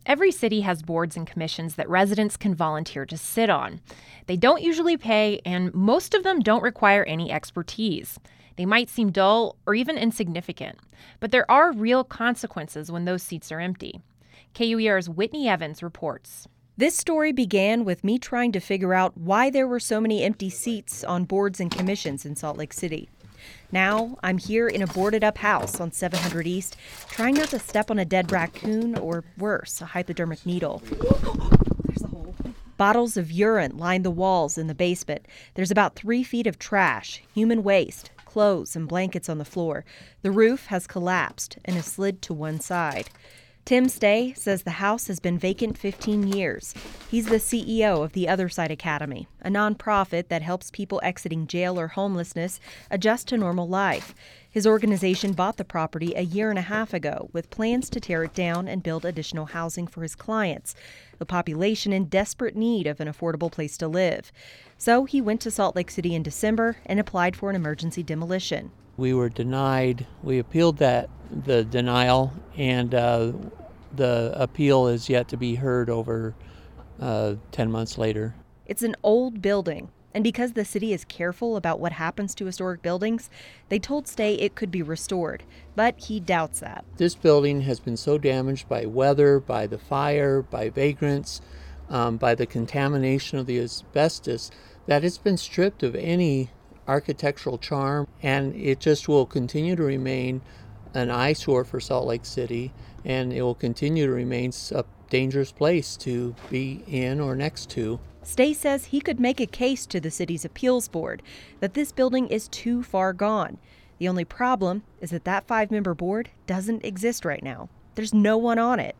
Every city has boards and commissions that residents can volunteer to sit on. They don't usually pay, and most of them don't require any expertise. They might seem dull or even insignificant, but there are real consequences when those seats are empty. KUER's Whitney Evans reports. This story began with me trying to figure out why there were so many empty seats on boards and commissions in Salt Lake City. Now, I'm here in a boarded-up house on 700 East, trying not to step on a dead raccoon or, worse, a hypodermic needle. There's a hole. Bottles of urine line the walls in the basement. There's about 3 feet of trash, human waste, clothes and blankets on the floor. The roof has collapsed and has slid to one side. Tim Stay says the house has been vacant 15 years. He's the CEO of the Other Side Academy, a nonprofit that helps people exiting jail or homelessness adjust to normal life. His organization bought the property a year and a half ago with plans to tear it down and build additional housing for his clients, a population in desperate need of an affordable place to live. So he went to Salt Lake City in December and applied for an emergency demolition. We were denied. We appealed the denial, and the appeal is yet to be heard over 10 months later. It's an old building, and because the city is careful about what happens to historic buildings, they told Stay it could be restored, but he doubts that. This building has been so damaged by weather, by the fire, by vagrants, by the contamination of the asbestos, that it's been stripped of any architectural charm, and it just will continue to remain an eyesore for Salt Lake City, and it will continue to remain a dangerous place to be in or next to. Stay says he could make a case to the city's appeals board that this building is too far gone. The only problem is that 5-member board doesn't exist right now. There's no one on it.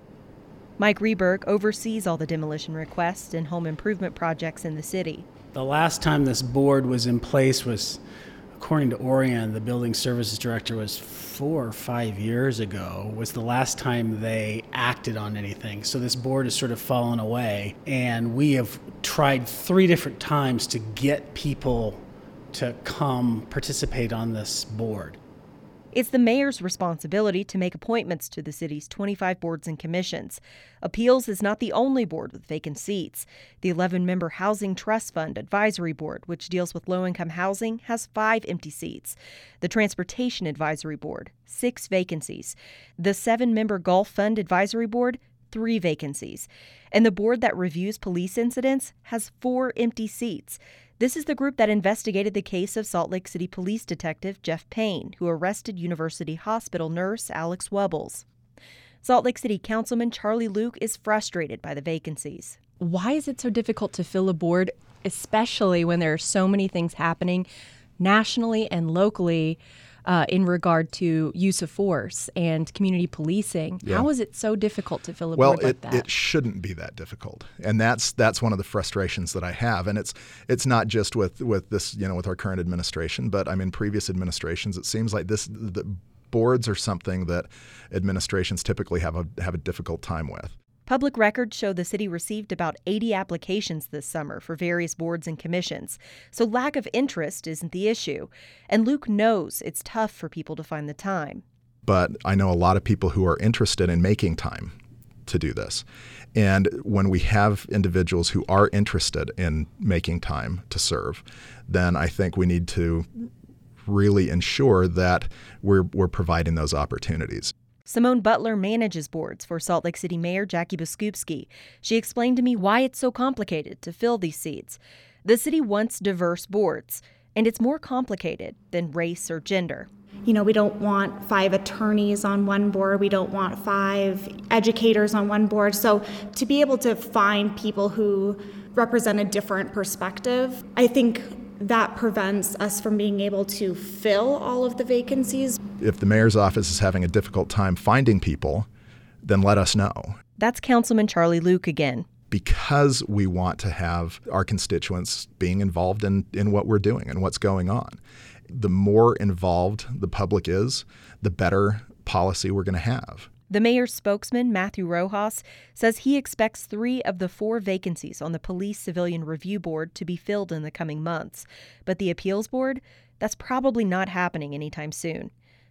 Mike Reberg oversees all the demolition requests and home improvement projects in the city. The last time this board was in place was, according to Orion, the building services director, was 4 or 5 years ago, was the last time they acted on anything. So this board has sort of fallen away, and we have tried 3 different times to get people to come participate on this board. It's the mayor's responsibility to make appointments to the city's 25 boards and commissions. Appeals is not the only board with vacant seats. The 11-member Housing Trust Fund Advisory Board, which deals with low-income housing, has 5 empty seats. The Transportation Advisory Board, 6 vacancies. The 7-member Gulf Fund Advisory Board, 3 vacancies. And the board that reviews police incidents has 4 empty seats. This is the group that investigated the case of Salt Lake City Police Detective Jeff Payne, who arrested University Hospital nurse Alex Webbles. Salt Lake City Councilman Charlie Luke is frustrated by the vacancies. Why is it so difficult to fill a board, especially when there are so many things happening nationally and locally in regard to use of force and community policing? Yeah. How is it so difficult to fill a board like that? Well, it shouldn't be that difficult, and that's one of the frustrations that I have. And it's not just with this, with our current administration, but I mean previous administrations. It seems like the boards are something that administrations typically have a difficult time with. Public records show the city received about 80 applications this summer for various boards and commissions, so lack of interest isn't the issue. And Luke knows it's tough for people to find the time. But I know a lot of people who are interested in making time to do this. And when we have individuals who are interested in making time to serve, then I think we need to really ensure that we're providing those opportunities. Simone Butler manages boards for Salt Lake City Mayor Jackie Biskupski. She explained to me why it's so complicated to fill these seats. The city wants diverse boards, and it's more complicated than race or gender. We don't want 5 attorneys on one board. We don't want 5 educators on one board. So to be able to find people who represent a different perspective, I think that prevents us from being able to fill all of the vacancies. If the mayor's office is having a difficult time finding people, then let us know. That's Councilman Charlie Luke again. Because we want to have our constituents being involved in what we're doing and what's going on. The more involved the public is, the better policy we're going to have. The mayor's spokesman, Matthew Rojas, says he expects 3 of the 4 vacancies on the Police Civilian Review Board to be filled in the coming months. But the appeals board, that's probably not happening anytime soon.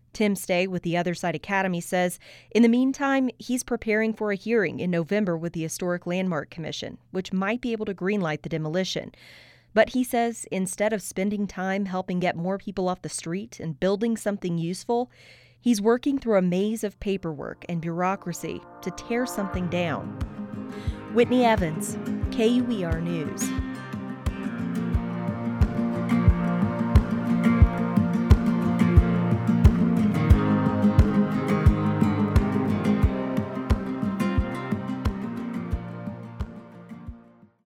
Tim Stay with the Other Side Academy says in the meantime, he's preparing for a hearing in November with the Historic Landmark Commission, which might be able to greenlight the demolition. But he says instead of spending time helping get more people off the street and building something useful, he's working through a maze of paperwork and bureaucracy to tear something down. Whitney Evans, KUER News.